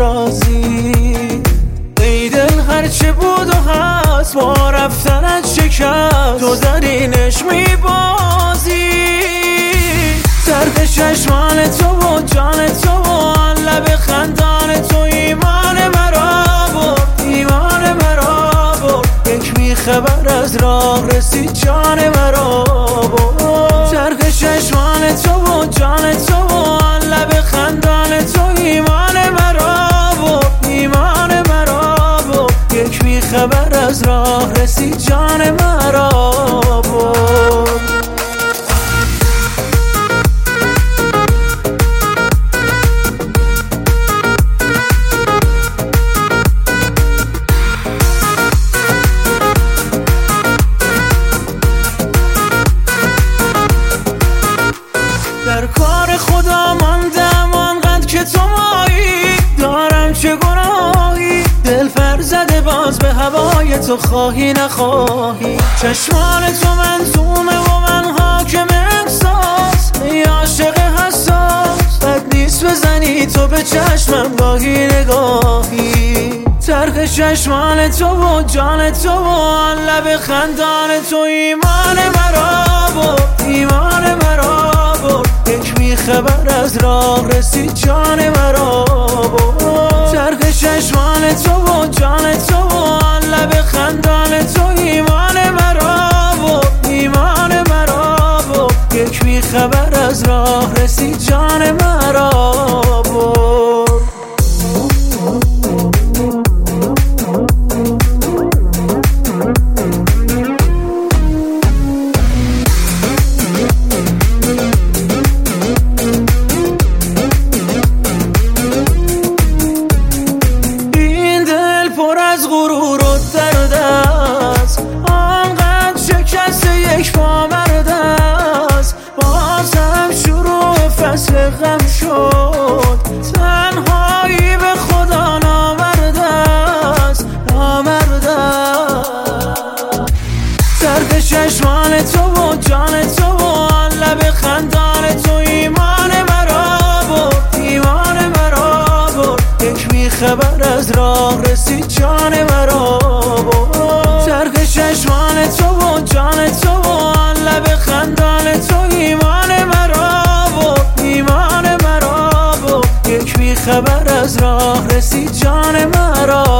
رازی. ای دل هرچه بود و هست با رفتنت شکست، تو در اینش میبازی. طرف چشمان تو و جان تو و آن لب خندان تو ایمان مرا برد، ایمان مرا برد. یک بیخبر از راه رسید جان مرا برد. طرف چشمان تو و جان تو و آن لب خندان تو ایمان مرا برد، ایمان مرا برد. یک بیخبر از راه رسید جان مرا برد. در کار خدا ماندم آنقدر که تو مایی، دارم چه گناهی دل فرزده باز به هوای تو خواهی نخواهی. چشمان تو منظومه و من حاکم احساس، ای عاشق حساس بد نیست بزنی تو به چشمم گاهی نگاهی. طرف چشمان تو و جان تو و آن لب خندان تو ایمان مرا برد، ایمان مرا برد. یک بیخبر از راه رسید جان مرا برد. طرف چشمان تو و جان تو و آن لب خندان تو ایمان مرا برد، ایمان مرا برد. یک بیخبر از راه رسید جان مرا برد. از غرور و درد است، آنقدر شکست یک پامرد است. بازم شروع فصل غم شد، تنهایی به خدا نامرد است، نامرد است. طرف چشمان تو و جان تو و آن لب خندان تو ایمان مرا برد، ایمان مرا برد. یک بیخبر از راه رسید جان مرا برد. طرف چشمان تو و جان تو و آن لب خندان تو ایمان مرا برد، ایمان مرا برد. یک بیخبر از راه رسید جان مرا